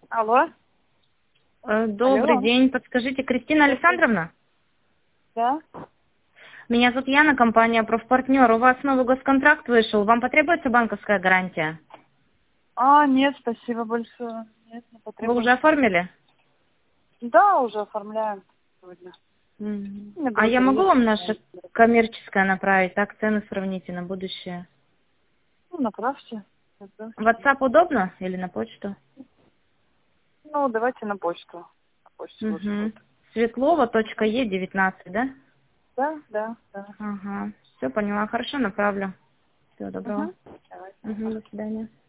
Алло? Добрый Алло? день. Подскажите, Кристина Александровна? Да? Меня зовут Яна, компания «Профпартнер». У вас новый госконтракт вышел. Вам потребуется банковская гарантия? Нет, спасибо большое. Нет, не Вы уже потребуется. оформили? Да, уже оформляем сегодня. Не А буду я могу приехать. вам наше коммерческое направить? Так цены сравните на будущее. Ну, направьте. Направьте. WhatsApp удобно или на почту? Ну, давайте на почту. На почту лучше Угу. будет. Светлова.е19, да? Да, да, да. Ага. Все поняла. Хорошо, направлю. Всего доброго. Угу. Давайте. Угу, до свидания.